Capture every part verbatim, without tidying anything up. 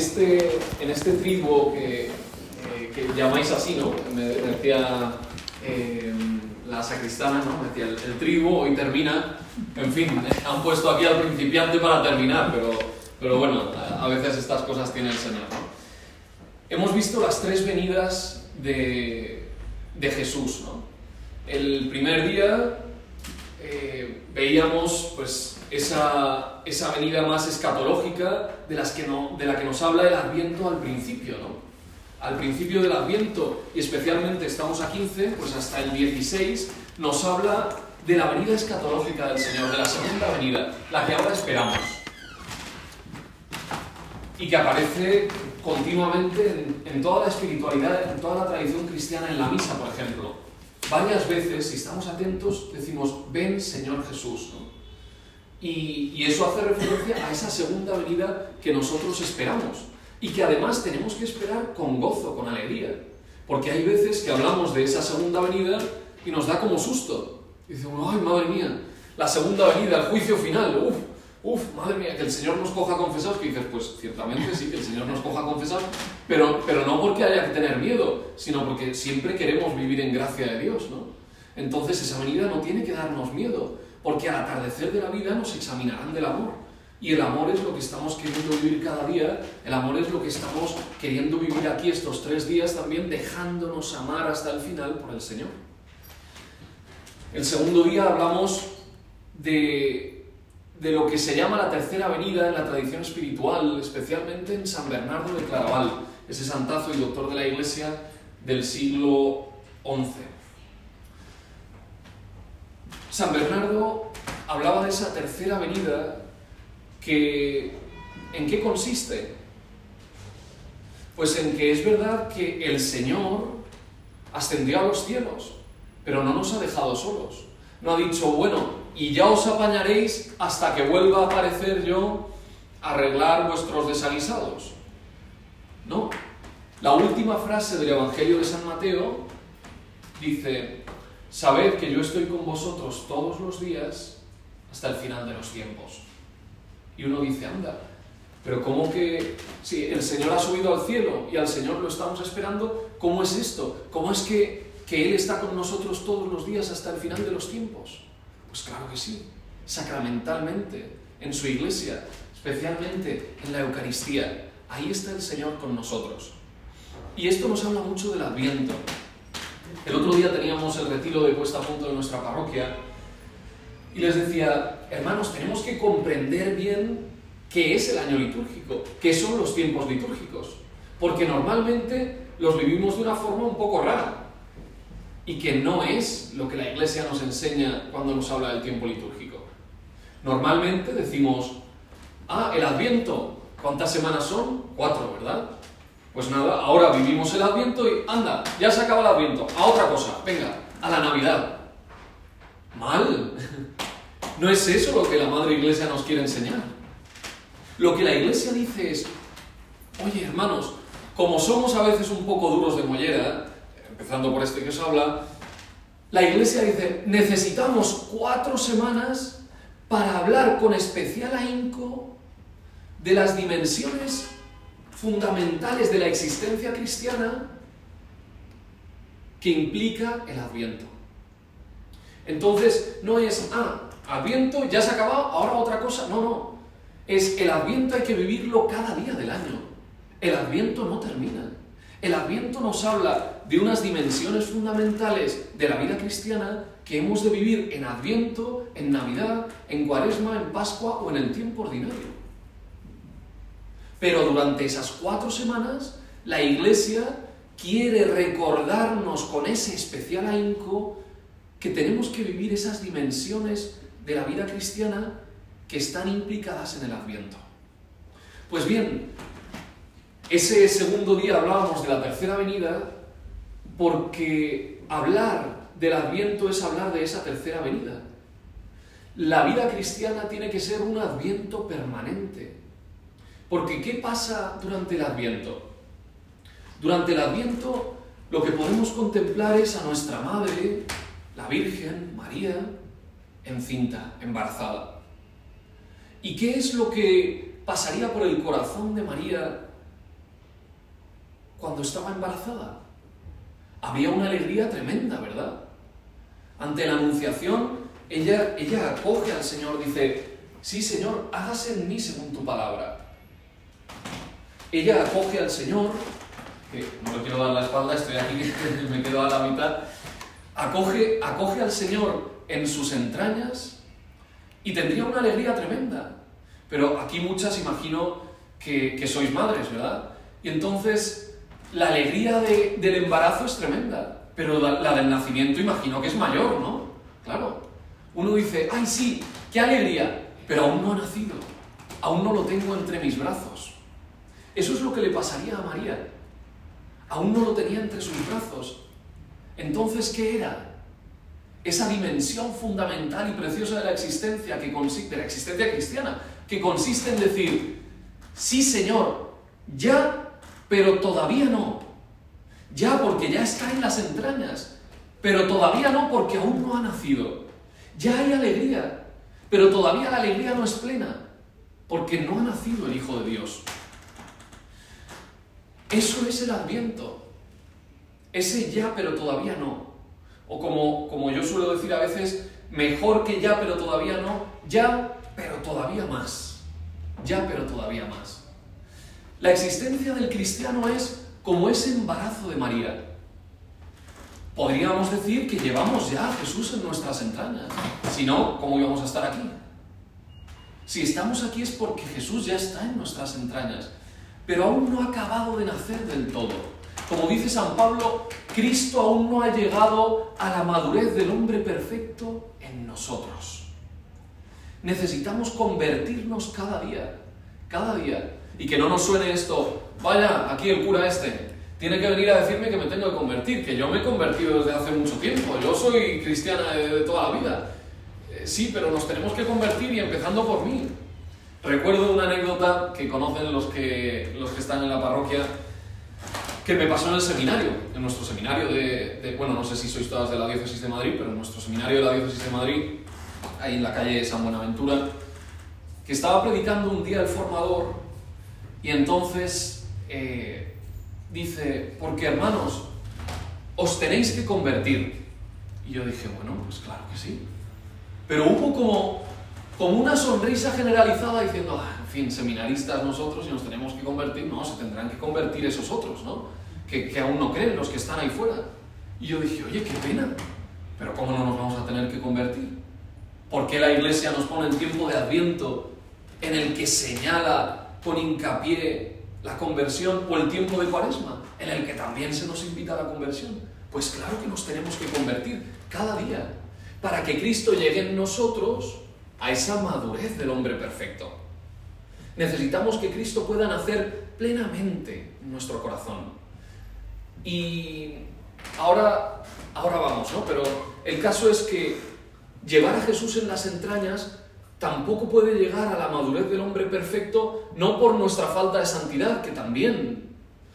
este, en este triduo que, eh, que llamáis así, ¿no? Me decía eh, la sacristana, ¿no? Me decía, el, el triduo hoy termina, en fin, han puesto aquí al principiante para terminar, pero, pero bueno, a, a veces estas cosas tiene el Señor, ¿no? Hemos visto las tres venidas de, de Jesús, ¿no? El primer día eh, veíamos pues esa, esa venida más escatológica de, las que no, de la que nos habla el Adviento al principio, ¿no? Al principio del Adviento, y especialmente estamos a quince, pues hasta el dieciséis, nos habla de la venida escatológica del Señor, de la segunda venida, la que ahora esperamos, y que aparece continuamente en, en toda la espiritualidad, en toda la tradición cristiana, en la misa, por ejemplo. Varias veces, si estamos atentos, decimos, ven Señor Jesús, ¿no? Y, y eso hace referencia a esa segunda venida que nosotros esperamos, y que además tenemos que esperar con gozo, con alegría, porque hay veces que hablamos de esa segunda venida y nos da como susto, y decimos, ay, madre mía, la segunda venida, el juicio final, uff, Uf, madre mía, que el Señor nos coja confesados, que dices, pues ciertamente sí, que el Señor nos coja confesados, pero, pero no porque haya que tener miedo, sino porque siempre queremos vivir en gracia de Dios, ¿no? Entonces esa venida no tiene que darnos miedo, porque al atardecer de la vida nos examinarán del amor, y el amor es lo que estamos queriendo vivir cada día, el amor es lo que estamos queriendo vivir aquí estos tres días también, dejándonos amar hasta el final por el Señor. El segundo día hablamos de... de lo que se llama la tercera venida en la tradición espiritual, especialmente en San Bernardo de Claraval, ese santazo y doctor de la Iglesia del siglo once. San Bernardo hablaba de esa tercera venida que, ¿en qué consiste? Pues en que es verdad que el Señor ascendió a los cielos, pero no nos ha dejado solos. No ha dicho, bueno, y ya os apañaréis hasta que vuelva a aparecer yo a arreglar vuestros desaguisados. No. La última frase del Evangelio de San Mateo dice, sabed que yo estoy con vosotros todos los días hasta el final de los tiempos. Y uno dice, anda, pero ¿cómo que si el Señor ha subido al cielo y al Señor lo estamos esperando? ¿Cómo es esto? ¿Cómo es que, que Él está con nosotros todos los días hasta el final de los tiempos? Pues claro que sí, sacramentalmente, en su iglesia, especialmente en la Eucaristía. Ahí está el Señor con nosotros. Y esto nos habla mucho del Adviento. El otro día teníamos el retiro de puesta a punto de nuestra parroquia y les decía, hermanos, tenemos que comprender bien qué es el año litúrgico, qué son los tiempos litúrgicos, porque normalmente los vivimos de una forma un poco rara. Y que no es lo que la Iglesia nos enseña cuando nos habla del tiempo litúrgico. Normalmente decimos, ah, el Adviento, ¿cuántas semanas son? Cuatro, ¿verdad? Pues nada, ahora vivimos el Adviento y anda, ya se acaba el Adviento, a otra cosa, venga, a la Navidad. Mal, no es eso lo que la Madre Iglesia nos quiere enseñar. Lo que la Iglesia dice es, oye hermanos, como somos a veces un poco duros de mollera, empezando por este que os habla, la Iglesia dice, necesitamos cuatro semanas para hablar con especial ahínco de las dimensiones fundamentales de la existencia cristiana que implica el Adviento. Entonces, no es, ah, Adviento, ya se ha acabado, ahora otra cosa. No, no. Es el Adviento hay que vivirlo cada día del año. El Adviento no termina. El Adviento nos habla de unas dimensiones fundamentales de la vida cristiana que hemos de vivir en Adviento, en Navidad, en Cuaresma, en Pascua o en el tiempo ordinario. Pero durante esas cuatro semanas, la Iglesia quiere recordarnos con ese especial ahínco que tenemos que vivir esas dimensiones de la vida cristiana que están implicadas en el Adviento. Pues bien, ese segundo día hablábamos de la tercera venida porque hablar del Adviento es hablar de esa tercera venida. La vida cristiana tiene que ser un Adviento permanente. Porque ¿qué pasa durante el Adviento? Durante el Adviento lo que podemos contemplar es a nuestra Madre, la Virgen María, encinta, embarazada. ¿Y qué es lo que pasaría por el corazón de María cuando estaba embarazada. Había una alegría tremenda, ¿verdad? Ante la anunciación, ella, ella acoge al Señor, dice, sí, Señor, hágase en mí según tu palabra. Ella acoge al Señor, que no le quiero dar la espalda, estoy aquí, me quedo a la mitad, acoge, acoge al Señor en sus entrañas y tendría una alegría tremenda. Pero aquí muchas imagino que, que sois madres, ¿verdad? Y entonces la alegría de, del embarazo es tremenda, pero la, la del nacimiento imagino que es mayor, ¿no? Claro. Uno dice, ¡ay sí, qué alegría! Pero aún no ha nacido, aún no lo tengo entre mis brazos. Eso es lo que le pasaría a María. Aún no lo tenía entre sus brazos. Entonces, ¿qué era? Esa dimensión fundamental y preciosa de la existencia, que consiste, de la existencia cristiana, que consiste en decir, sí, Señor, ya, pero todavía no. Ya porque ya está en las entrañas, pero todavía no porque aún no ha nacido. Ya hay alegría, pero todavía la alegría no es plena, porque no ha nacido el Hijo de Dios. Eso es el Adviento. Ese ya, pero todavía no. O como, como yo suelo decir a veces, mejor que ya, pero todavía no. Ya, pero todavía más. Ya, pero todavía más. La existencia del cristiano es como ese embarazo de María. Podríamos decir que llevamos ya a Jesús en nuestras entrañas. Si no, ¿cómo íbamos a estar aquí? Si estamos aquí es porque Jesús ya está en nuestras entrañas, pero aún no ha acabado de nacer del todo. Como dice San Pablo, Cristo aún no ha llegado a la madurez del hombre perfecto en nosotros. Necesitamos convertirnos cada día, cada día. Y que no nos suene esto, vaya, aquí el cura este tiene que venir a decirme que me tengo que convertir, que yo me he convertido desde hace mucho tiempo, yo soy cristiana de, de toda la vida. Eh, sí, pero nos tenemos que convertir y empezando por mí. Recuerdo una anécdota que conocen los que, los que están en la parroquia, que me pasó en el seminario, en nuestro seminario de, de, bueno, no sé si sois todas de la Diócesis de Madrid, pero en nuestro seminario de la Diócesis de Madrid, ahí en la calle San Buenaventura, que estaba predicando un día el formador, y entonces eh, dice, porque hermanos, os tenéis que convertir. Y yo dije, bueno, pues claro que sí. Pero hubo como, como una sonrisa generalizada diciendo, ah, en fin, seminaristas nosotros y nos tenemos que convertir. No, se tendrán que convertir esos otros, ¿no? Que, que aún no creen, los que están ahí fuera. Y yo dije, oye, qué pena, pero ¿cómo no nos vamos a tener que convertir? ¿Por qué la Iglesia nos pone en tiempo de Adviento en el que señala con hincapié la conversión, o el tiempo de Cuaresma, en el que también se nos invita a la conversión? Pues claro que nos tenemos que convertir cada día, para que Cristo llegue en nosotros a esa madurez del hombre perfecto. Necesitamos que Cristo pueda nacer plenamente en nuestro corazón. Y ahora, ahora vamos, ¿no? Pero el caso es que llevar a Jesús en las entrañas tampoco puede llegar a la madurez del hombre perfecto, no por nuestra falta de santidad, que también,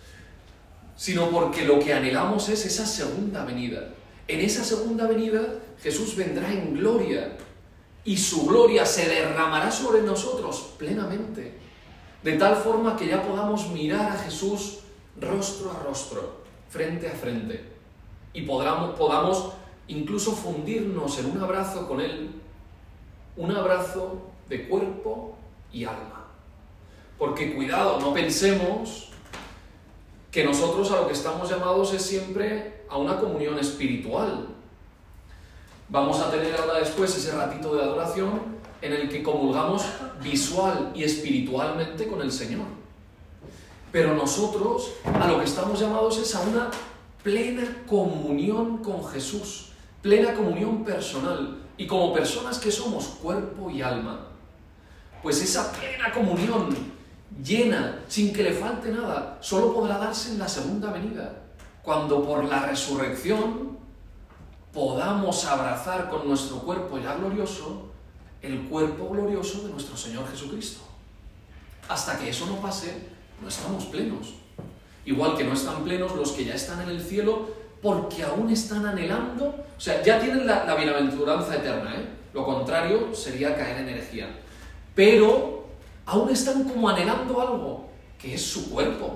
sino porque lo que anhelamos es esa segunda venida. En esa segunda venida Jesús vendrá en gloria y su gloria se derramará sobre nosotros plenamente, de tal forma que ya podamos mirar a Jesús rostro a rostro, frente a frente, y podamos, podamos incluso fundirnos en un abrazo con Él, un abrazo de cuerpo y alma. Porque cuidado, no pensemos que nosotros a lo que estamos llamados es siempre a una comunión espiritual. Vamos a tener ahora después ese ratito de adoración en el que comulgamos visual y espiritualmente con el Señor. Pero nosotros a lo que estamos llamados es a una plena comunión con Jesús, plena comunión personal. Y como personas que somos cuerpo y alma, pues esa plena comunión llena, sin que le falte nada, solo podrá darse en la segunda venida, cuando por la resurrección podamos abrazar con nuestro cuerpo ya glorioso el cuerpo glorioso de nuestro Señor Jesucristo. Hasta que eso no pase, no estamos plenos. Igual que no están plenos los que ya están en el cielo, porque aún están anhelando, o sea, ya tienen la, la bienaventuranza eterna, ¿eh? Lo contrario sería caer en herejía. Pero aún están como anhelando algo, que es su cuerpo,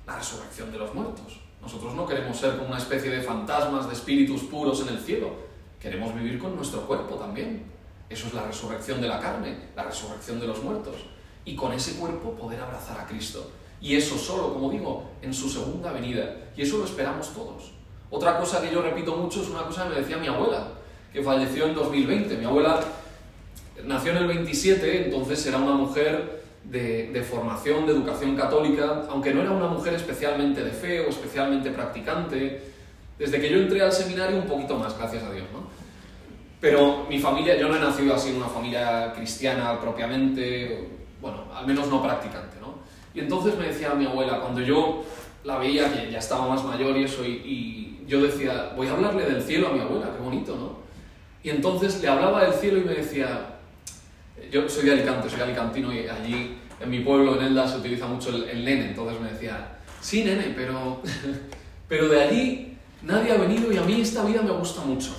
la resurrección de los muertos. Nosotros no queremos ser como una especie de fantasmas, de espíritus puros en el cielo. Queremos vivir con nuestro cuerpo también. Eso es la resurrección de la carne, la resurrección de los muertos. Y con ese cuerpo poder abrazar a Cristo. Y eso solo, como digo, en su segunda venida. Y eso lo esperamos todos. Otra cosa que yo repito mucho es una cosa que me decía mi abuela, que falleció en dos mil veinte. Mi abuela nació en el veintisiete, entonces era una mujer de, de formación, de educación católica, aunque no era una mujer especialmente de fe o especialmente practicante. Desde que yo entré al seminario un poquito más, gracias a Dios, ¿no? Pero mi familia, yo no he nacido así en una familia cristiana propiamente, bueno, al menos no practicante, ¿no? Y entonces me decía mi abuela, cuando yo la veía, que ya estaba más mayor y eso, y, y yo decía, voy a hablarle del cielo a mi abuela, qué bonito, ¿no? Y entonces le hablaba del cielo y me decía, yo soy de Alicante, soy alicantino y allí en mi pueblo, en Elda, se utiliza mucho el, el nene, entonces me decía, sí, nene, pero, pero de allí nadie ha venido y a mí esta vida me gusta mucho.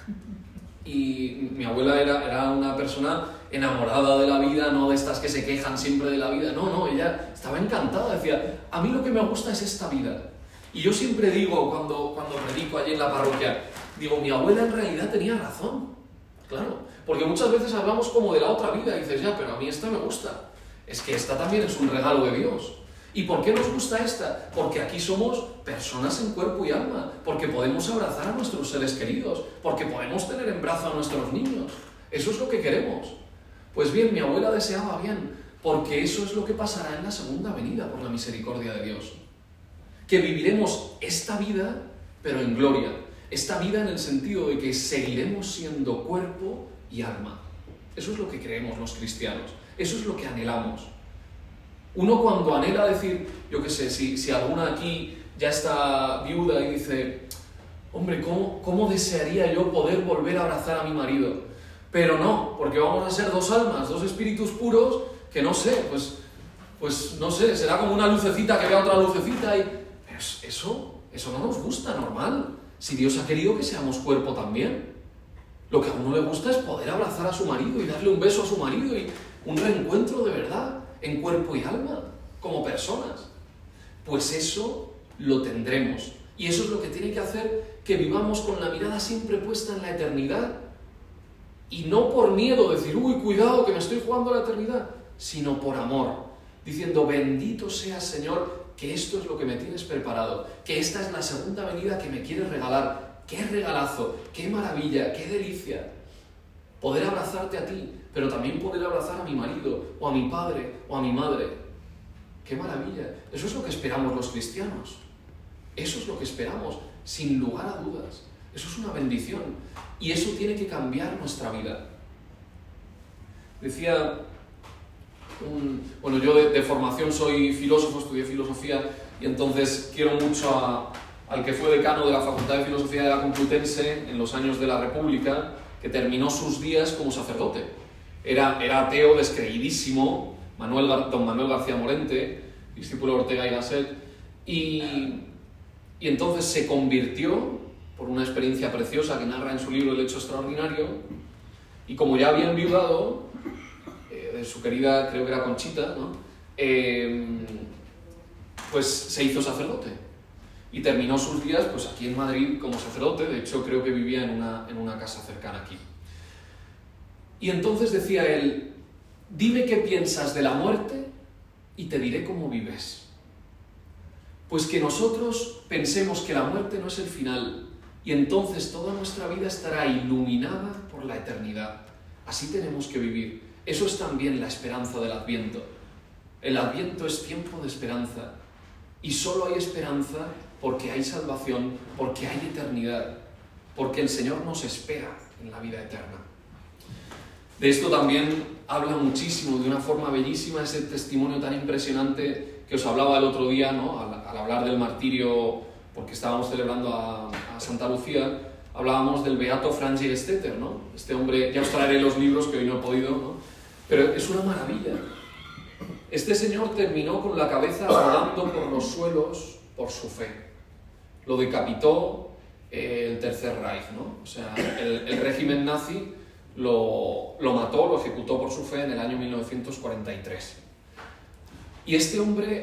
Y mi abuela era, era una persona enamorada de la vida, no de estas que se quejan siempre de la vida, no, no, ella estaba encantada, decía, a mí lo que me gusta es esta vida. Y yo siempre digo, cuando, cuando predico allí en la parroquia, digo, mi abuela en realidad tenía razón, claro, porque muchas veces hablamos como de la otra vida y dices, ya, pero a mí esta me gusta, es que esta también es un regalo de Dios. ¿Y por qué nos gusta esta? Porque aquí somos personas en cuerpo y alma, porque podemos abrazar a nuestros seres queridos, porque podemos tener en brazos a nuestros niños. Eso es lo que queremos. Pues bien, mi abuela deseaba bien, porque eso es lo que pasará en la segunda venida, por la misericordia de Dios. Que viviremos esta vida, pero en gloria. Esta vida en el sentido de que seguiremos siendo cuerpo y alma. Eso es lo que creemos los cristianos. Eso es lo que anhelamos. Uno cuando anhela decir, yo qué sé, si, si alguna aquí ya está viuda y dice, hombre, ¿cómo, ¿cómo desearía yo poder volver a abrazar a mi marido? Pero no, porque vamos a ser dos almas, dos espíritus puros, que no sé, pues, pues no sé, será como una lucecita que vea otra lucecita y... Pero eso, eso no nos gusta, normal. Si Dios ha querido que seamos cuerpo también. Lo que a uno le gusta es poder abrazar a su marido y darle un beso a su marido y un reencuentro de verdad. En cuerpo y alma, como personas. Pues eso lo tendremos. Y eso es lo que tiene que hacer que vivamos con la mirada siempre puesta en la eternidad. Y no por miedo, decir, uy, cuidado, que me estoy jugando a la eternidad, sino por amor. Diciendo, bendito seas, Señor, que esto es lo que me tienes preparado, que esta es la segunda venida que me quieres regalar. ¡Qué regalazo! ¡Qué maravilla! ¡Qué delicia! Poder abrazarte a ti, pero también poder abrazar a mi marido, o a mi padre, o a mi madre. ¡Qué maravilla! Eso es lo que esperamos los cristianos. Eso es lo que esperamos, sin lugar a dudas. Eso es una bendición. Y eso tiene que cambiar nuestra vida. Decía, un, bueno, yo de, de formación soy filósofo, estudié filosofía, y entonces quiero mucho a, al que fue decano de la Facultad de Filosofía de la Complutense en los años de la República, que terminó sus días como sacerdote. Era, era ateo descreidísimo, Manuel, don Manuel García Morente, discípulo de Ortega y Gasset, y, y entonces se convirtió por una experiencia preciosa que narra en su libro El hecho extraordinario, y como ya había enviudado eh, de su querida, creo que era Conchita, ¿no? eh, pues se hizo sacerdote. Y terminó sus días pues, aquí en Madrid como sacerdote, de hecho creo que vivía en una, en una casa cercana aquí. Y entonces decía él, dime qué piensas de la muerte y te diré cómo vives. Pues que nosotros pensemos que la muerte no es el final y entonces toda nuestra vida estará iluminada por la eternidad. Así tenemos que vivir. Eso es también la esperanza del Adviento. El Adviento es tiempo de esperanza y solo hay esperanza porque hay salvación, porque hay eternidad, porque el Señor nos espera en la vida eterna. De esto también habla muchísimo, de una forma bellísima, ese testimonio tan impresionante que os hablaba el otro día, ¿no? al, al hablar del martirio, porque estábamos celebrando a, a Santa Lucía, hablábamos del beato Franz Jägerstätter, ¿no? Este hombre, ya os traeré los libros que hoy no he podido, ¿no? Pero es una maravilla. Este señor terminó con la cabeza rodando por los suelos por su fe. Lo decapitó eh, el Tercer Reich, ¿no? O sea, el, el régimen nazi lo, lo mató, lo ejecutó por su fe en el año mil novecientos cuarenta y tres. Y este hombre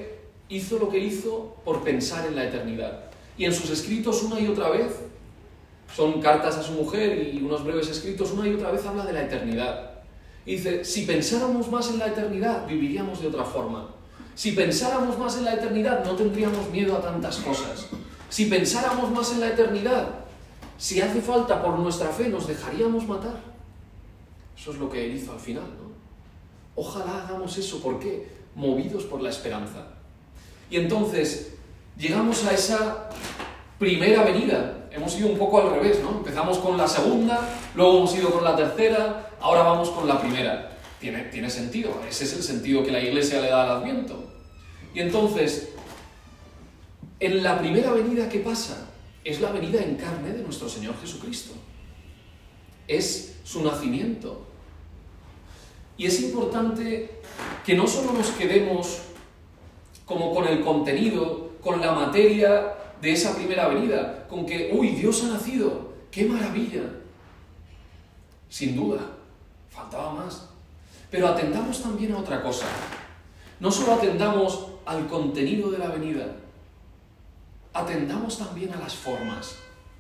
hizo lo que hizo por pensar en la eternidad. Y en sus escritos una y otra vez, son cartas a su mujer y unos breves escritos, una y otra vez habla de la eternidad. Y dice, si pensáramos más en la eternidad, viviríamos de otra forma. Si pensáramos más en la eternidad, no tendríamos miedo a tantas cosas. Si pensáramos más en la eternidad, si hace falta por nuestra fe, nos dejaríamos matar. Eso es lo que él hizo al final, ¿no? Ojalá hagamos eso. ¿Por qué? Movidos por la esperanza. Y entonces, llegamos a esa primera venida. Hemos ido un poco al revés, ¿no? Empezamos con la segunda, luego hemos ido con la tercera, ahora vamos con la primera. Tiene, tiene sentido, ese es el sentido que la Iglesia le da al Adviento. Y entonces, en la primera venida, ¿qué pasa? Es la venida en carne de nuestro Señor Jesucristo. Es su nacimiento. Y es importante que no solo nos quedemos como con el contenido, con la materia de esa primera venida, con que, uy, Dios ha nacido, ¡qué maravilla! Sin duda, faltaba más. Pero atendamos también a otra cosa. No solo atendamos al contenido de la venida, atendamos también a las formas.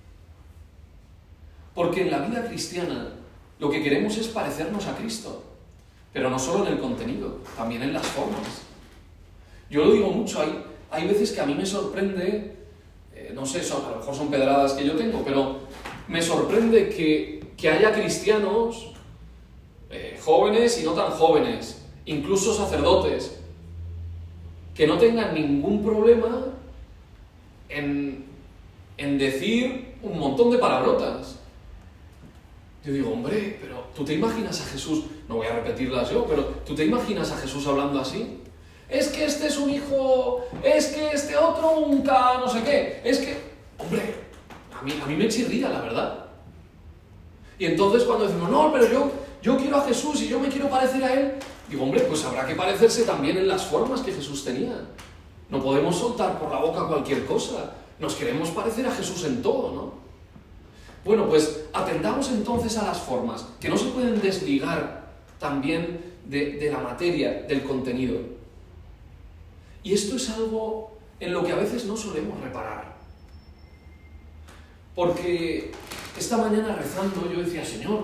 Porque en la vida cristiana lo que queremos es parecernos a Cristo, pero no solo en el contenido, también en las formas. Yo lo digo mucho, hay, hay veces que a mí me sorprende, eh, no sé, son, a lo mejor son pedradas que yo tengo, pero me sorprende que, que haya cristianos, eh, jóvenes y no tan jóvenes, incluso sacerdotes, que no tengan ningún problema en, en decir un montón de palabrotas. Yo digo, hombre, pero ¿tú te imaginas a Jesús? No voy a repetirlas yo, pero ¿tú te imaginas a Jesús hablando así? Es que este es un hijo, es que este otro un ca, no sé qué, es que... Hombre, a mí, a mí me chirría, la verdad. Y entonces cuando decimos, no, pero yo, yo quiero a Jesús y yo me quiero parecer a Él, digo, hombre, pues habrá que parecerse también en las formas que Jesús tenía. No podemos soltar por la boca cualquier cosa. Nos queremos parecer a Jesús en todo, ¿no? Bueno, pues atendamos entonces a las formas, que no se pueden desligar también de, de la materia, del contenido. Y esto es algo en lo que a veces no solemos reparar. Porque esta mañana rezando yo decía, Señor,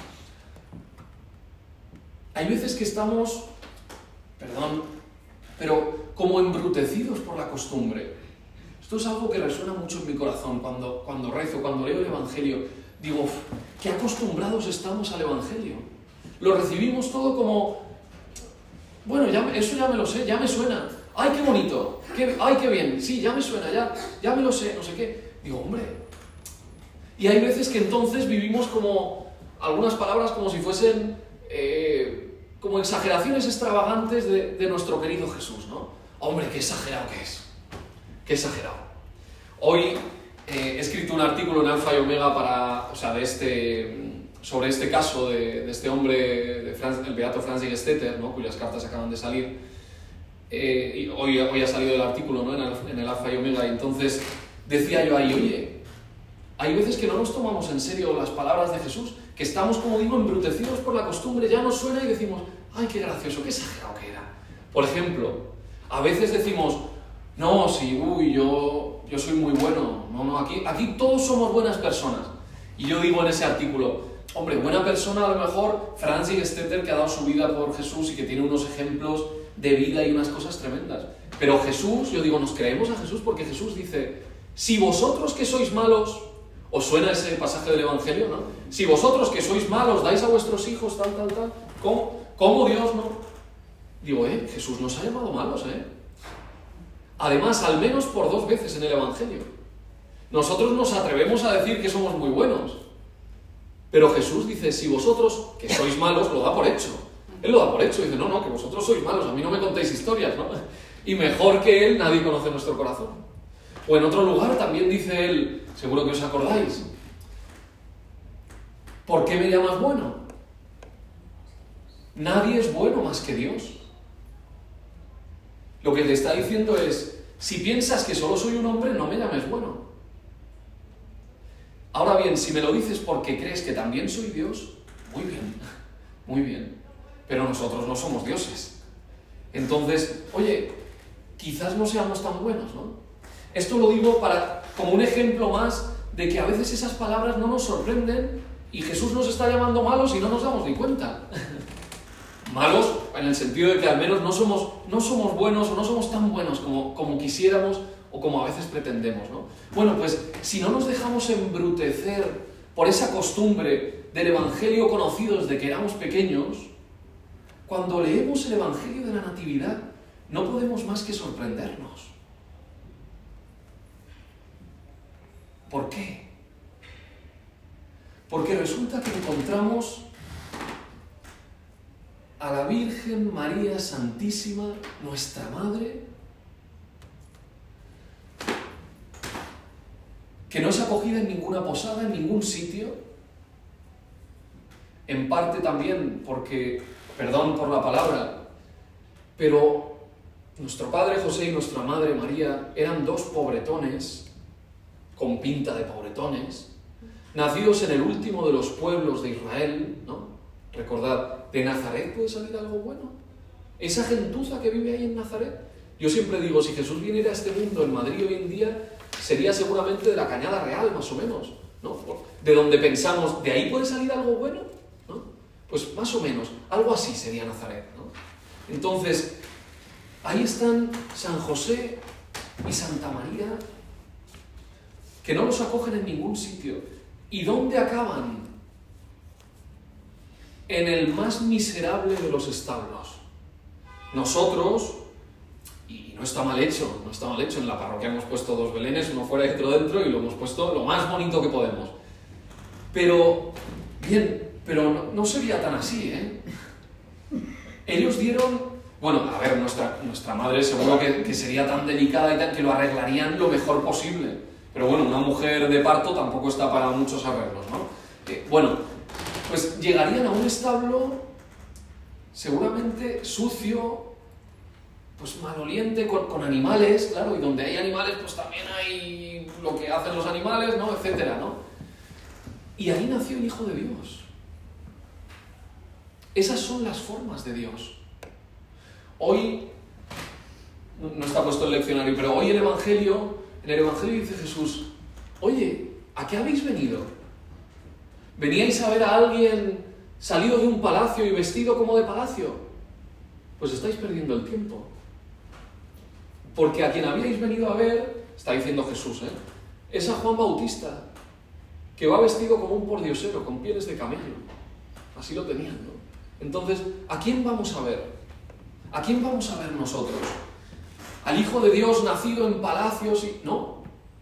hay veces que estamos, perdón, pero como embrutecidos por la costumbre. Esto es algo que resuena mucho en mi corazón cuando, cuando rezo, cuando leo el Evangelio. Digo, qué acostumbrados estamos al Evangelio. Lo recibimos todo como, bueno, ya, eso ya me lo sé, ya me suena. ¡Ay, qué bonito! Qué, ¡Ay, qué bien! Sí, ya me suena, ya, ya me lo sé, no sé qué. Digo, hombre. Y hay veces que entonces vivimos como algunas palabras como si fuesen eh, como exageraciones extravagantes de, de nuestro querido Jesús, ¿no? Hombre, qué exagerado que es. Qué exagerado. Hoy eh, he escrito un artículo en Alfa y Omega para, o sea, de este, sobre este caso de, de este hombre, de Franz, el beato Francis Stetter, ¿no? Cuyas cartas acaban de salir. Eh, y hoy, hoy ha salido el artículo, ¿no? en, el, en el Alfa y Omega, y entonces decía yo ahí, oye, hay veces que no nos tomamos en serio las palabras de Jesús, que estamos, como digo, embrutecidos por la costumbre, ya nos suena y decimos, ay, qué gracioso, qué exagerado que era. Por ejemplo, a veces decimos, no, sí, uy, yo, yo soy muy bueno, no, no, aquí, aquí todos somos buenas personas. Y yo digo en ese artículo, hombre, buena persona a lo mejor Francis Stetter, que ha dado su vida por Jesús y que tiene unos ejemplos de vida y unas cosas tremendas. Pero Jesús, yo digo, nos creemos a Jesús porque Jesús dice, si vosotros que sois malos, ¿os suena ese pasaje del Evangelio, no? Si vosotros que sois malos dais a vuestros hijos tal, tal, tal, ¿cómo, cómo Dios no? Digo, eh, Jesús nos ha llamado malos, eh. Además, al menos por dos veces en el Evangelio. Nosotros nos atrevemos a decir que somos muy buenos. Pero Jesús dice, si vosotros que sois malos, lo da por hecho. Él lo da por hecho, dice, no, no, que vosotros sois malos, a mí no me contéis historias, ¿no? Y mejor que Él, nadie conoce nuestro corazón. O en otro lugar también dice Él, seguro que os acordáis, ¿por qué me llamas bueno? Nadie es bueno más que Dios. Lo que te está diciendo es, si piensas que solo soy un hombre, no me llames bueno. Ahora bien, si me lo dices porque crees que también soy Dios, muy bien, muy bien. Pero nosotros no somos dioses. Entonces, oye, quizás no seamos tan buenos, ¿no? Esto lo digo para, como un ejemplo más de que a veces esas palabras no nos sorprenden y Jesús nos está llamando malos y no nos damos ni cuenta. Malos en el sentido de que al menos no somos, no somos buenos o no somos tan buenos como, como quisiéramos o como a veces pretendemos, ¿no? Bueno, pues si no nos dejamos embrutecer por esa costumbre del Evangelio conocido desde que éramos pequeños, cuando leemos el Evangelio de la Natividad no podemos más que sorprendernos. ¿Por qué? Porque resulta que encontramos a la Virgen María Santísima, nuestra Madre, que no es acogida en ninguna posada, en ningún sitio, en parte también porque, perdón por la palabra, pero nuestro padre José y nuestra madre María eran dos pobretones, con pinta de pobretones, nacidos en el último de los pueblos de Israel, ¿no? Recordad, ¿de Nazaret puede salir algo bueno? Esa gentuza que vive ahí en Nazaret. Yo siempre digo, si Jesús viniera a este mundo en Madrid hoy en día, sería seguramente de la Cañada Real, más o menos, ¿no? De donde pensamos, ¿de ahí puede salir algo bueno? ¿No? Pues más o menos, algo así sería Nazaret, ¿no? Entonces, ahí están San José y Santa María, que no los acogen en ningún sitio. ¿Y dónde acaban? En el más miserable de los establos. Nosotros, y no está mal hecho, no está mal hecho, en la parroquia hemos puesto dos belenes, uno fuera y otro dentro, y lo hemos puesto lo más bonito que podemos. Pero, bien, pero no, no sería tan así, ¿eh? Ellos dieron, bueno, a ver, nuestra, nuestra madre seguro que, que sería tan delicada y tal, que lo arreglarían lo mejor posible. Pero bueno, una mujer de parto tampoco está para muchos arreglos, ¿no? Eh, bueno, pues llegarían a un establo seguramente sucio, pues maloliente, con, con animales, claro, y donde hay animales pues también hay lo que hacen los animales, ¿no? Etcétera, ¿no? Y ahí nació el Hijo de Dios. Esas son las formas de Dios. Hoy, no está puesto el leccionario, pero hoy el Evangelio, en el Evangelio dice Jesús, oye, ¿a qué habéis venido? ¿Veníais a ver a alguien salido de un palacio y vestido como de palacio? Pues estáis perdiendo el tiempo. Porque a quien habíais venido a ver, está diciendo Jesús, ¿eh? Es a Juan Bautista, que va vestido como un pordiosero, con pieles de camello. Así lo tenían, ¿no? Entonces, ¿a quién vamos a ver? ¿A quién vamos a ver nosotros? ¿Al Hijo de Dios nacido en palacios y...? No.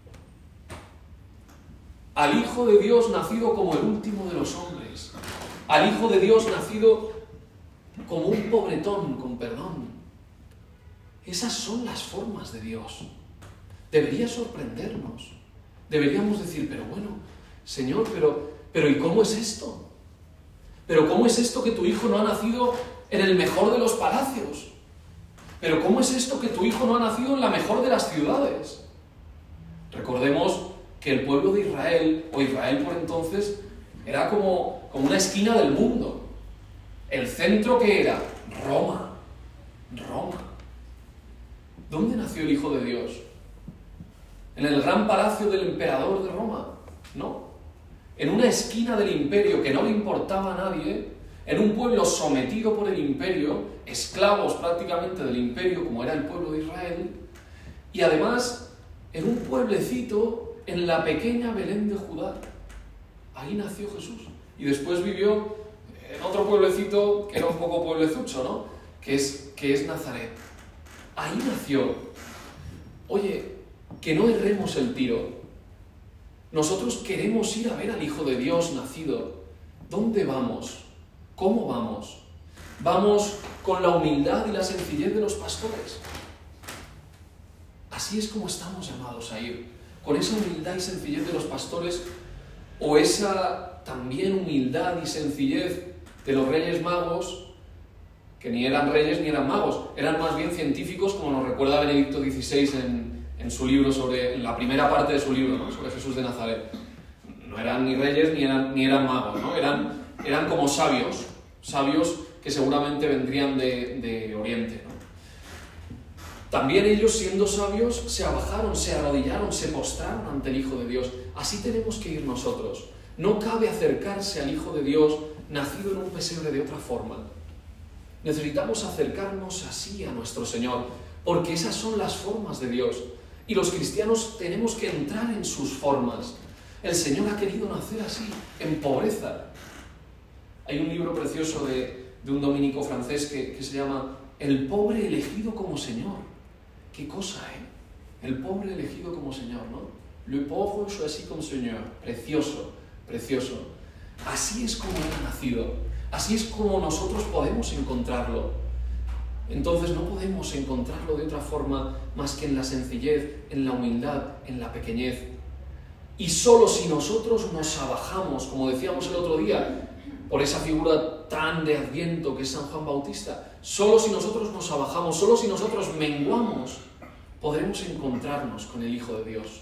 Al Hijo de Dios nacido como el último de los hombres. Al Hijo de Dios nacido como un pobretón, con perdón. Esas son las formas de Dios. Debería sorprendernos. Deberíamos decir, pero bueno, Señor, pero, pero ¿y cómo es esto? ¿Pero cómo es esto que tu Hijo no ha nacido en el mejor de los palacios? ¿Pero cómo es esto que tu Hijo no ha nacido en la mejor de las ciudades? Recordemos que el pueblo de Israel, o Israel por entonces, era como, como una esquina del mundo. El centro que era Roma. Roma. ¿Dónde nació el Hijo de Dios? ¿En el gran palacio del emperador de Roma? No. En una esquina del imperio que no le importaba a nadie, en un pueblo sometido por el imperio, esclavos prácticamente del imperio como era el pueblo de Israel, y además en un pueblecito en la pequeña Belén de Judá. Ahí nació Jesús. Y después vivió en otro pueblecito que era un poco pueblezucho, ¿no? Que es, que es Nazaret. Ahí nació. Oye, que no erremos el tiro. Nosotros queremos ir a ver al Hijo de Dios nacido. ¿Dónde vamos? ¿Cómo vamos? Vamos con la humildad y la sencillez de los pastores. Así es como estamos llamados a ir, con esa humildad y sencillez de los pastores, o esa también humildad y sencillez de los Reyes Magos, que ni eran reyes ni eran magos, eran más bien científicos, como nos recuerda Benedicto dieciséis en, en su libro, sobre, en la primera parte de su libro, ¿no? Sobre Jesús de Nazaret. No eran ni reyes ni eran, ni eran magos, ¿no? Eran, eran como sabios, sabios que seguramente vendrían de, de Oriente, ¿no? También ellos, siendo sabios, se abajaron, se arrodillaron, se postraron ante el Hijo de Dios. Así tenemos que ir nosotros. No cabe acercarse al Hijo de Dios nacido en un pesebre de otra forma. Necesitamos acercarnos así a nuestro Señor, porque esas son las formas de Dios. Y los cristianos tenemos que entrar en sus formas. El Señor ha querido nacer así, en pobreza. Hay un libro precioso de, de un dominico francés que, que se llama El pobre elegido como Señor. ¿Qué cosa, eh? El pobre elegido como Señor, ¿no? Le pauvre choisi comme Seigneur. Precioso, precioso. Así es como Él ha nacido. Así es como nosotros podemos encontrarlo. Entonces no podemos encontrarlo de otra forma más que en la sencillez, en la humildad, en la pequeñez. Y solo si nosotros nos abajamos, como decíamos el otro día, por esa figura tan de Adviento que es San Juan Bautista, solo si nosotros nos abajamos, solo si nosotros menguamos, podremos encontrarnos con el Hijo de Dios.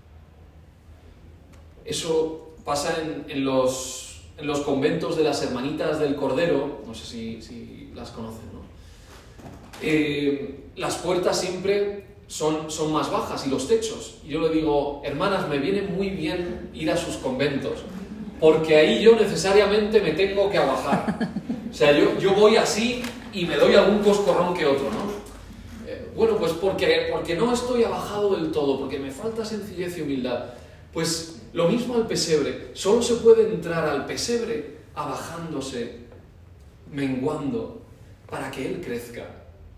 Eso pasa en, en, los, en los conventos de las Hermanitas del Cordero, no sé si, si las conocen, ¿no? Eh, las puertas siempre son, son más bajas y los techos. Y yo le digo, hermanas, me viene muy bien ir a sus conventos, porque ahí yo necesariamente me tengo que abajar. O sea, yo, yo voy así y me doy algún coscorrón que otro, ¿no? Eh, bueno, pues porque, porque no estoy abajado del todo, porque me falta sencillez y humildad. Pues lo mismo al pesebre. Solo se puede entrar al pesebre abajándose, menguando, para que Él crezca.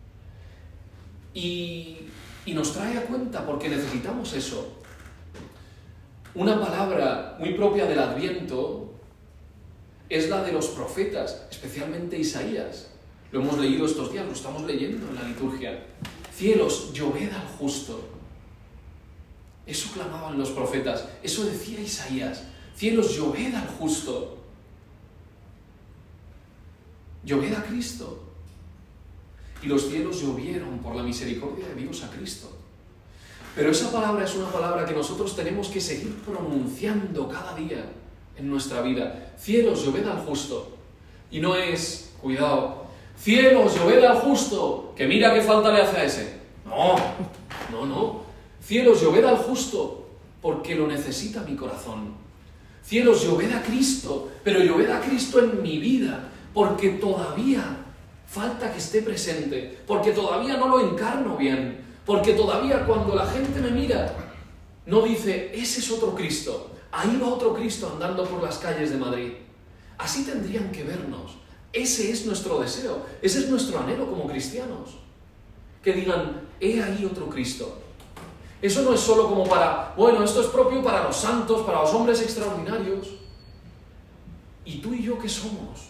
Y, y nos trae a cuenta, porque necesitamos eso. Una palabra muy propia del Adviento es la de los profetas, especialmente Isaías. Lo hemos leído estos días, lo estamos leyendo en la liturgia. Cielos, lloved al justo. Eso clamaban los profetas, eso decía Isaías. Cielos, lloved al justo. Lloved a Cristo. Y los cielos llovieron por la misericordia de Dios a Cristo. Pero esa palabra es una palabra que nosotros tenemos que seguir pronunciando cada día en nuestra vida. Cielos, lloved al justo. Y no es, cuidado, cielos, lloved al justo, que mira qué falta le hace a ese. No, no, no. Cielos, lloved al justo, porque lo necesita mi corazón. Cielos, lloved a Cristo, pero lloved a Cristo en mi vida, porque todavía falta que esté presente, porque todavía no lo encarno bien, porque todavía cuando la gente me mira, no dice, ese es otro Cristo, ahí va otro Cristo andando por las calles de Madrid. Así tendrían que vernos. Ese es nuestro deseo, ese es nuestro anhelo como cristianos. Que digan, he ahí otro Cristo. Eso no es solo como para, bueno, esto es propio para los santos, para los hombres extraordinarios. ¿Y tú y yo qué somos?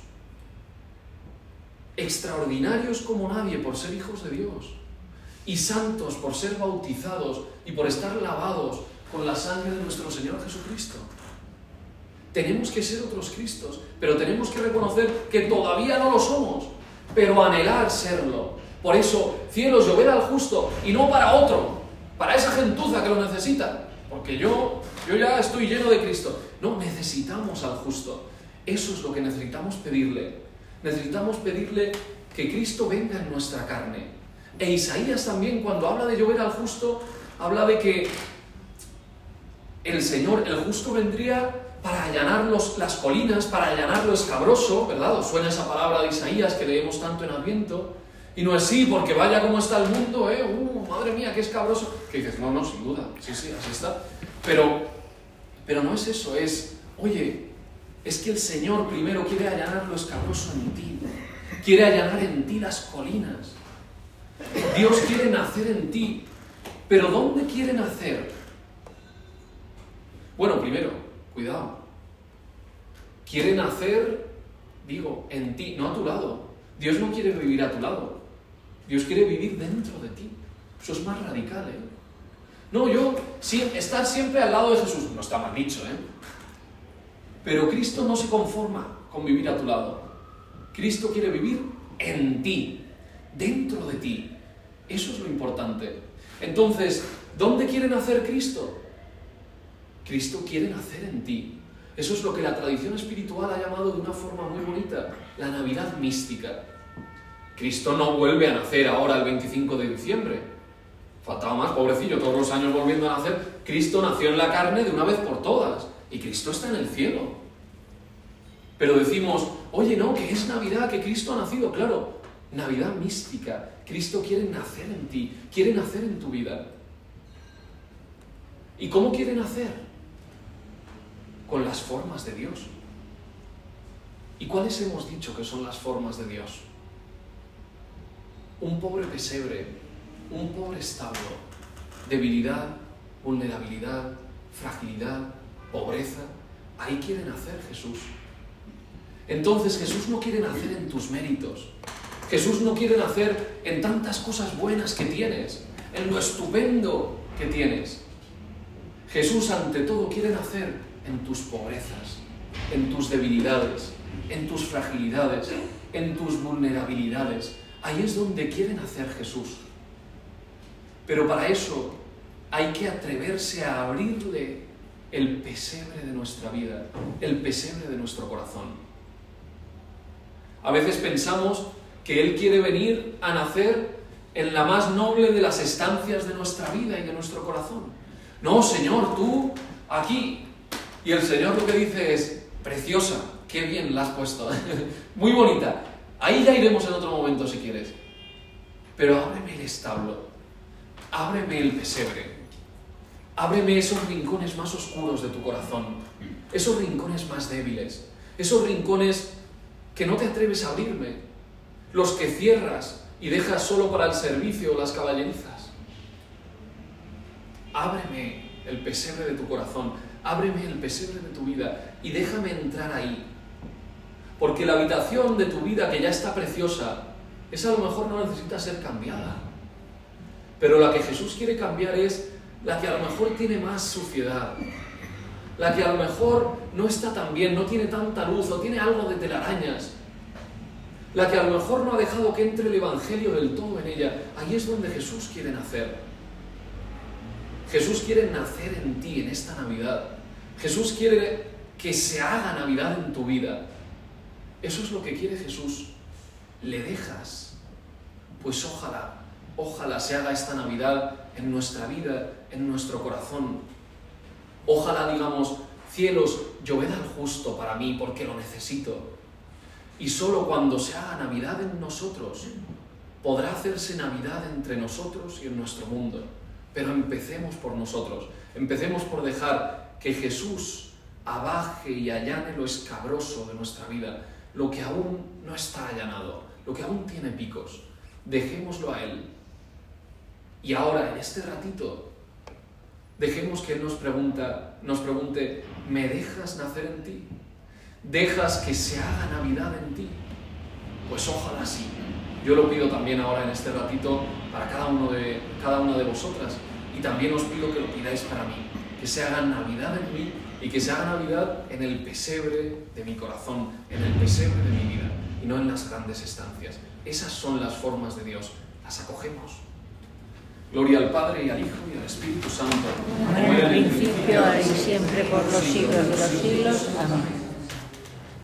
Extraordinarios como nadie por ser hijos de Dios. Y santos por ser bautizados y por estar lavados con la sangre de nuestro Señor Jesucristo. Tenemos que ser otros Cristos, pero tenemos que reconocer que todavía no lo somos, pero anhelar serlo. Por eso, cielos, lloved al justo, y no para otro, para esa gentuza que lo necesita, porque yo, yo ya estoy lleno de Cristo. No, necesitamos al justo. Eso es lo que necesitamos pedirle. Necesitamos pedirle que Cristo venga en nuestra carne. E Isaías también, cuando habla de llover al justo, habla de que el Señor, el justo, vendría para allanar los, las colinas, para allanar lo escabroso, ¿verdad? ¿Os suena esa palabra de Isaías que leemos tanto en Adviento? Y no es sí, porque vaya como está el mundo, ¿eh? ¡Uh, madre mía, qué escabroso! Que dices, no, no, sin duda, sí, sí, así está. Pero, pero no es eso, es, oye, es que el Señor primero quiere allanar lo escabroso en ti, quiere allanar en ti las colinas. Dios quiere nacer en ti, pero ¿dónde quiere nacer? Bueno, primero, cuidado, quiere nacer, digo, en ti, no a tu lado. Dios no quiere vivir a tu lado, Dios quiere vivir dentro de ti. Eso es más radical, ¿eh? No, yo, sí, estar siempre al lado de Jesús, no está mal dicho, ¿eh? Pero Cristo no se conforma con vivir a tu lado. Cristo quiere vivir en ti, dentro de ti. Eso es lo importante. Entonces, ¿dónde quiere nacer Cristo? Cristo quiere nacer en ti. Eso es lo que la tradición espiritual ha llamado de una forma muy bonita, la Navidad mística. Cristo no vuelve a nacer ahora el veinticinco de diciembre. Faltaba más, pobrecillo, todos los años volviendo a nacer. Cristo nació en la carne de una vez por todas. Y Cristo está en el cielo. Pero decimos, oye, no, que es Navidad, que Cristo ha nacido. Claro, Navidad mística. Cristo quiere nacer en ti, quiere nacer en tu vida. ¿Y cómo quiere nacer? Con las formas de Dios. ¿Y cuáles hemos dicho que son las formas de Dios? Un pobre pesebre, un pobre establo, debilidad, vulnerabilidad, fragilidad, pobreza. Ahí quiere nacer Jesús. Entonces Jesús no quiere nacer en tus méritos. Jesús no quiere nacer en tantas cosas buenas que tienes, en lo estupendo que tienes. Jesús ante todo quiere nacer en tus pobrezas, en tus debilidades, en tus fragilidades, en tus vulnerabilidades. Ahí es donde quiere nacer Jesús. Pero para eso hay que atreverse a abrirle el pesebre de nuestra vida, el pesebre de nuestro corazón. A veces pensamos que Él quiere venir a nacer en la más noble de las estancias de nuestra vida y de nuestro corazón. No, Señor, tú aquí. Y el Señor lo que dice es, preciosa, qué bien la has puesto, muy bonita. Ahí ya iremos en otro momento si quieres. Pero ábreme el establo, ábreme el pesebre, ábreme esos rincones más oscuros de tu corazón, esos rincones más débiles, esos rincones que no te atreves a abrirme, los que cierras y dejas solo para el servicio o las caballerizas. Ábreme el pesebre de tu corazón, ábreme el pesebre de tu vida y déjame entrar ahí. Porque la habitación de tu vida, que ya está preciosa, esa a lo mejor no necesita ser cambiada. Pero la que Jesús quiere cambiar es la que a lo mejor tiene más suciedad, la que a lo mejor no está tan bien, no tiene tanta luz o tiene algo de telarañas, la que a lo mejor no ha dejado que entre el Evangelio del todo en ella. Ahí es donde Jesús quiere nacer. Jesús quiere nacer en ti en esta Navidad. Jesús quiere que se haga Navidad en tu vida. Eso es lo que quiere Jesús. ¿Le dejas? Pues ojalá, ojalá se haga esta Navidad en nuestra vida, en nuestro corazón. Ojalá digamos, cielos, lloved al justo para mí porque lo necesito. Y solo cuando se haga Navidad en nosotros, podrá hacerse Navidad entre nosotros y en nuestro mundo. Pero empecemos por nosotros. Empecemos por dejar que Jesús abaje y allane lo escabroso de nuestra vida, lo que aún no está allanado, lo que aún tiene picos. Dejémoslo a Él. Y ahora, en este ratito, dejemos que Él nos, pregunta, nos pregunte, ¿me dejas nacer en ti? ¿Dejas que se haga Navidad en ti? Pues ojalá sí. Yo lo pido también ahora en este ratito para cada, uno de, cada una de vosotras. Y también os pido que lo pidáis para mí. Que se haga Navidad en mí y que se haga Navidad en el pesebre de mi corazón, en el pesebre de mi vida y no en las grandes estancias. Esas son las formas de Dios. Las acogemos. Gloria al Padre y al Hijo y al Espíritu Santo. Como en el principio, ahora y siempre, por los siglos de los siglos. Amén.